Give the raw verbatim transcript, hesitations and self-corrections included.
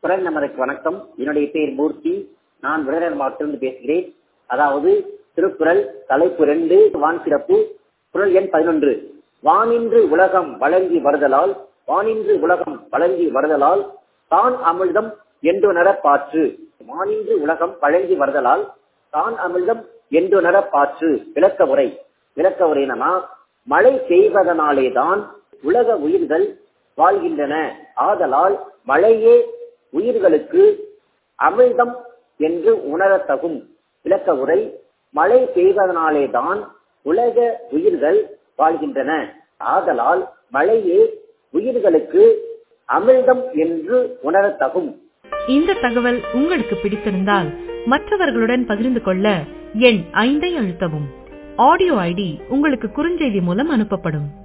குரல் நமருக்கு வணக்கம். என்னுடைய பெயர் மூர்த்தி. நான் விருதுநகர் மாவட்டத்திலிருந்து பேசுகிறேன். அதாவது திருக்குறள் தலைப்பு ரெண்டு, வான் சிறப்பு. குரல் எண் பதினொன்று. வானின்று உலகம் வழங்கி வருதலால் வானின்று உலகம் வழங்கி வருதலால் தான் அமிழ்தம் என்றுணர பாற்று. வானின்று உலகம் வழங்கி வருதலால் தான் அமிழ்தம் என்றுணர பாற்று. விளக்க உரை விளக்க உரை என்னன்னா, மழை பெய்வதனாலேதான் உலக உயிர்கள் வாழ்கின்றன. ஆதலால் மழையே உயிர்களுக்கு அமிழ்தம் என்று உணரத்தகும். விளக்க உரை: மழை பெய்வதனாலேதான் உலக உயிர்கள் வாழ்கின்றன. ஆதலால் மழையே உயிர்களுக்கு அமிழ்தம் என்று உணரத்தகும். இந்த தகவல் உங்களுக்கு பிடித்திருந்தால் மற்றவர்களுடன் பகிர்ந்து கொள்ள எண் ஐந்தை அழுத்தவும். ஆடியோ ஐடி உங்களுக்கு குறுஞ்செய்தி மூலம் அனுப்பப்படும்.